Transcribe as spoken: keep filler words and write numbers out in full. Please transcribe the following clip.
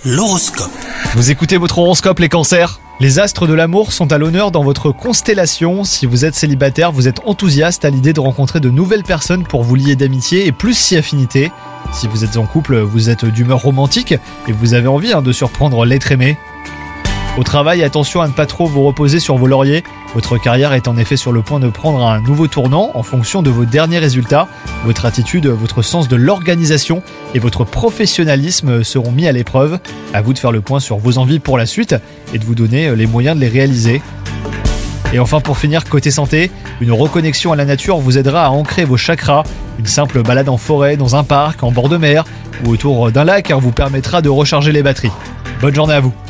L'horoscope. Vous écoutez votre horoscope les cancers ? Les astres de l'amour sont à l'honneur dans votre constellation. Si vous êtes célibataire, vous êtes enthousiaste à l'idée de rencontrer de nouvelles personnes pour vous lier d'amitié et plus si affinité. Si vous êtes en couple, vous êtes d'humeur romantique et vous avez envie hein, de surprendre l'être aimé. Au travail, attention à ne pas trop vous reposer sur vos lauriers. Votre carrière est en effet sur le point de prendre un nouveau tournant en fonction de vos derniers résultats. Votre attitude, votre sens de l'organisation et votre professionnalisme seront mis à l'épreuve. À vous de faire le point sur vos envies pour la suite et de vous donner les moyens de les réaliser. Et enfin pour finir, côté santé, une reconnexion à la nature vous aidera à ancrer vos chakras. Une simple balade en forêt, dans un parc, en bord de mer ou autour d'un lac vous permettra de recharger les batteries. Bonne journée à vous.